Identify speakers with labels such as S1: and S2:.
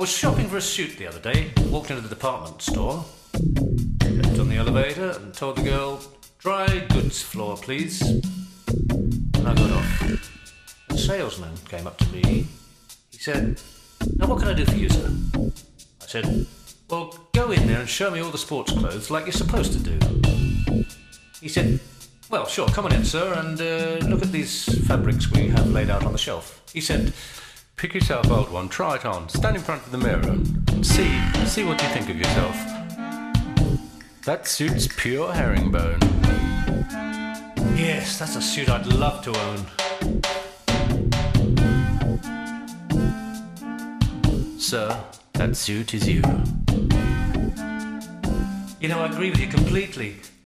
S1: was shopping for a suit the other day, walked into the department store, stepped on the elevator and told the girl, "Dry goods floor, please." And I got off. A salesman came up to me. He said, "Now what can I do for you, sir?" I said, "Well, go in there and show me all the sports clothes like you're supposed to do." He said, "Well, sure, come on in, sir, and look at these fabrics we have laid out on the shelf." He said,
S2: "Pick yourself out one, try it on, stand in front of the mirror and see what you think of yourself. That suit's pure herringbone."
S1: "Yes, that's a suit I'd love to own."
S2: "Sir, that suit is you."
S1: You know, I agree with you completely.